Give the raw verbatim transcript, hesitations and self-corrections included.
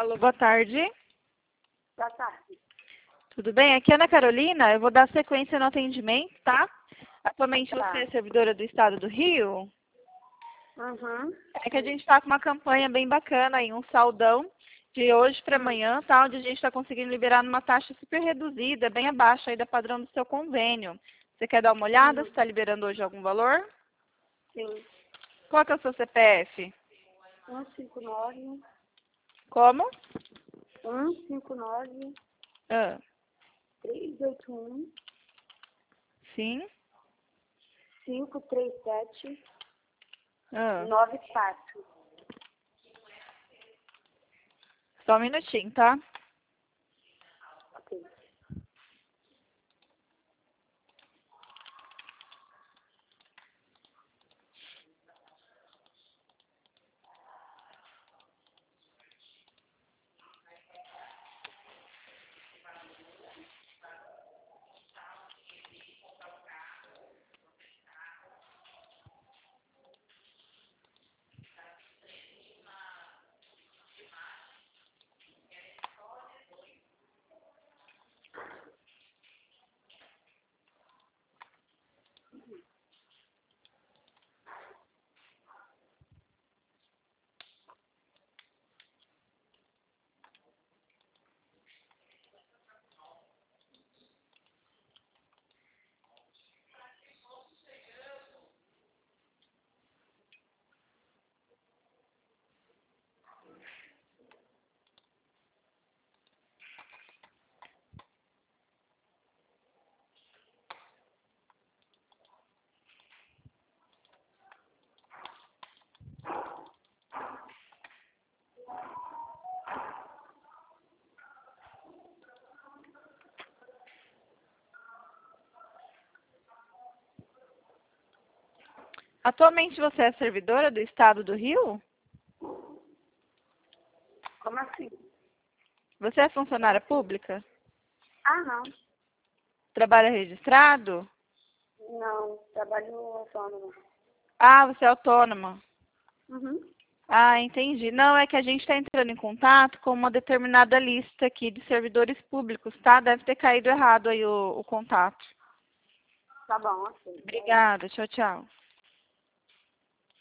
Alô, boa tarde. Boa tarde. Tudo bem? Aqui é Ana Carolina. Eu vou dar sequência no atendimento, tá? Atualmente Tá. você é servidora do Estado do Rio? Uhum. É que a gente está com uma campanha bem bacana aí, um saldão de hoje para amanhã, tá? Onde a gente está conseguindo liberar numa taxa super reduzida, bem abaixo aí da padrão do seu convênio. Você quer dar uma olhada? Uhum. Você está liberando hoje algum valor? Sim. Qual que é o seu C P F? um cinco nove, Como? um cinco nove, Ah, três oito um, sim. cinco três sete, Ah, nove quatro. só um minutinho, tá? Ok. Atualmente você é servidora do Estado do Rio? Como assim? Você é funcionária pública? Ah, não. Trabalha registrado? Não. Trabalho autônomo. Ah, você é autônoma. Uhum. Ah, entendi. Não, é que a gente está entrando em contato com uma determinada lista aqui de servidores públicos, tá? Deve ter caído errado aí o, o contato. Tá bom, ok. Obrigada. Tchau, tchau.